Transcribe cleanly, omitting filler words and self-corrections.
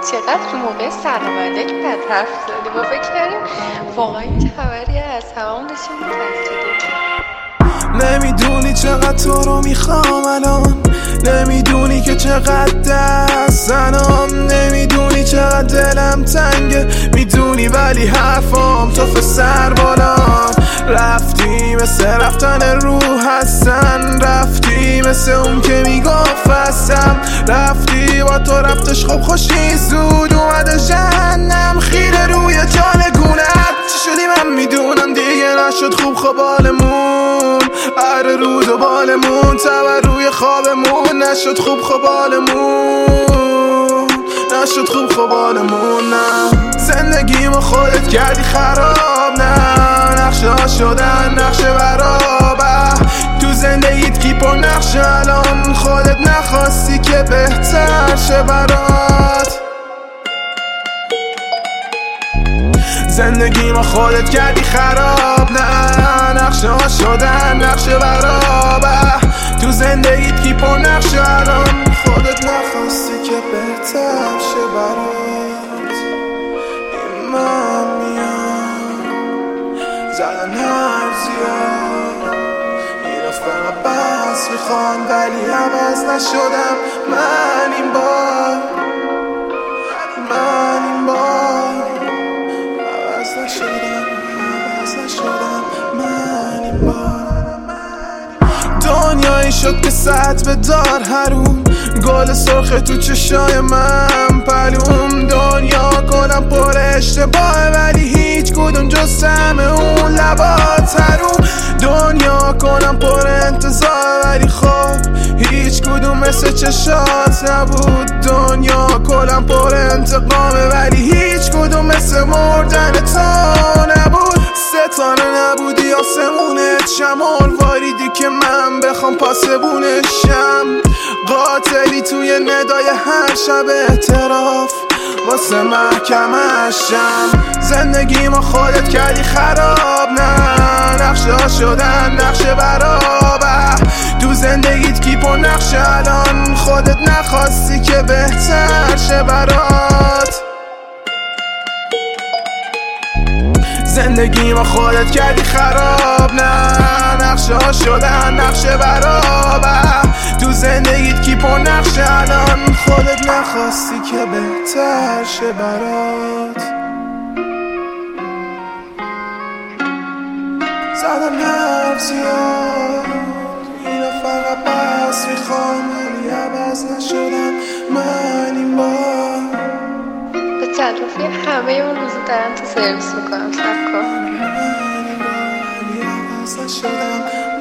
چقدر تو موقع سلام علیک بد حرف زدی. با فکر کردیم واقعا این خبری هست، هممون داشتیم می‌ترسیدیم. نمیدونی چقدر تو رو میخوام الان، نمیدونی که چقدر دست زنم، نمیدونی چقدر دلم تنگه، میدونی ولی حرفام تو سر بالا. رفتی مثل رفتن روح هستن، رفتی مثل اون که میگفت هستم، رفتی با تو رفتش خب خوشی زود اومده جهنم خیره روی جانگونت. چی شدی من میدونم دیگه نشد خوب خوبالمون، هر روز و بالمون تبر روی خوابمون نشد خوب خوبالمون، نشد خوب خوبالمون. نه زندگیمو خودت کردی خراب، نه نقشه ها شدن نقشه برابر تو زندگیت کی پر نقشه الان، خودت نخواستی که بهتر شه برات. زندگی ما خودت کردی خراب، نه نقشه ها شدن نقشه برابر تو زندگیت کی پر نقشه الان، خودت نخواستی که بهتر شه برات. این من میام زدن حرف زیاد، این فقط بس میخوان ولی عوض نشدم من این بار، من این بار عوض نشدم من این بار. دنیایی شد که سطح دار حروم، گل سرخ تو چشای من پلوم، دنیا کنم پر اشتباه ولی هیچ کدوم جز طعم اون لبات حروم، دنیا کنم پر انتظار ولی خب هیچ کدوم مثل چشات نبود، دنیا کنم پر انتقامه ولی هیچ کدوم مثل مردن تو نبود. ستاره نبودی آسمونت، شمال واریدی که من بخوام پاسبونشم، قاتلی توی ندای هر شب اعتراف واسه محکمشم. زندگی ما خودت کردی خراب، نه نقشه ها شدن نقشه برابر تو زندگیت کی پر نقشه الان، خودت نخواستی که بهتر شه برات. زندگی ما خودت کردی خراب، نه نقشه ها شدن نقشه برابر تو زندگیت کی پر نقشه الان، خودت نخواستی که بهتر شه برات. زدم حرف زیاد، اینا فقط بس میخوام ولی عوض نشدم من این بار. به تلافی همه اون روزو دارن تو سرویس میکنم، سب کن. عوض نشدم